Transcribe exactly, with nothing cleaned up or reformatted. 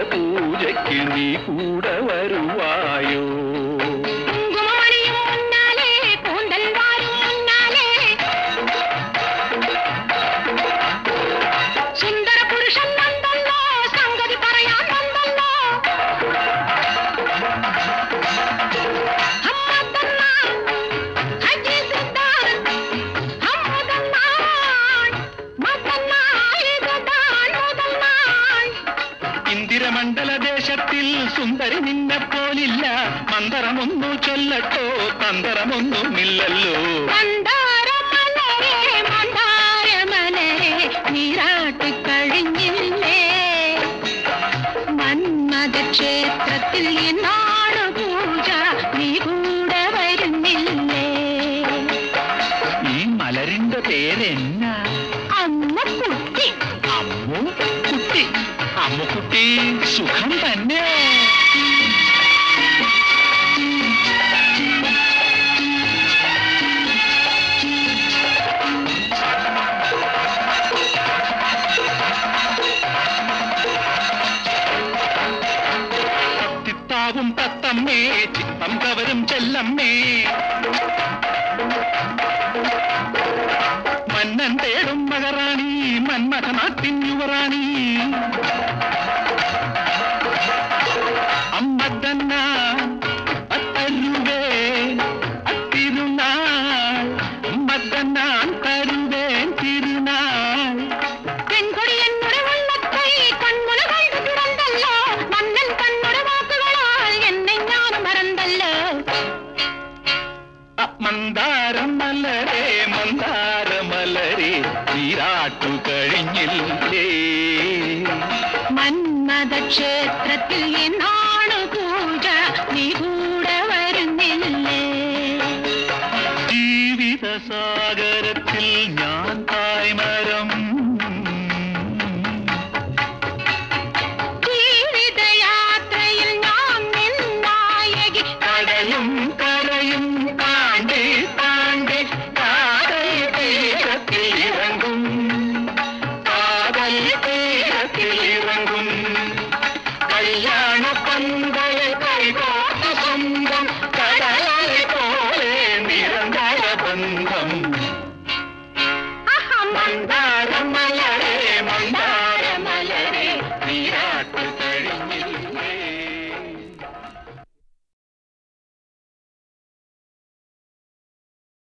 പൂജയ്ക്ക് നീ കൂടെ വരുവായോ? മണ്ഡലദേശത്തിൽ സുന്ദരി നിന്നെ പോലില്ല. മന്ദരമൊന്നു ചൊല്ലട്ടോ, തന്തരമൊന്നുമില്ലല്ലോ. നീരാട്ടി കഴിഞ്ഞില്ലേ മന്മഥക്ഷേത്രത്തിൽ എന്നാണ് പൂജ, നീ കൂടെ വരുന്നില്ലേ? ഈ മലരിന്റെ പേരെന്നാ? അമ്മുക്കുട്ടി. അമ്മു കുട്ടി. അമ്മുക്കുട്ടി സുഖം തന്നെ. കത്തിത്താവും തത്തമ്മേ, ചിത്തം കവരും ചെല്ലമ്മേ, മന്നൻ തേടും മകറാണി, മന്മഥ നാട്ടിൻ യുവറാണി. അമ്മതന്ന അത്തരുവേ അത്തിരുനാൾ, അമ്മതന്നാൻ തരുവേൻ തിരുനാൾ. പെൺകൊടി എന്നൊരു വള്ളത്തെ കൺമുനകൾ തുറന്നല്ലോ, മന്നൻ കണ്ണൊരു വാക്കുകളാൽ എന്നെ ഞാൻ മറന്നല്ലോ. മന്ദാരം മലരേ മന്ദാര മലരേ, നീരാട്ടു കഴിഞ്ഞില്ലേ? മന്മഥക്ഷേത്രത്തിൽ എന്നാണ് പൂജ, നീ കൂടെ വരുന്നില്ലേ? ജീവിത സാഗരത്തിൽ ഞാൻ തായ്മരം, ജീവിതയാത്രയിൽ ഞാൻ നിന്നായകി. കടലും കരയും താണ്ടി താണ്ടി കാതൽ തീരത്തിൽ ഇറങ്ങും, കാതൽ തീരത്തിൽ ഇറങ്ങും. കല്യാണ പന്തൽ കൈകോട്ട സ്വന്തം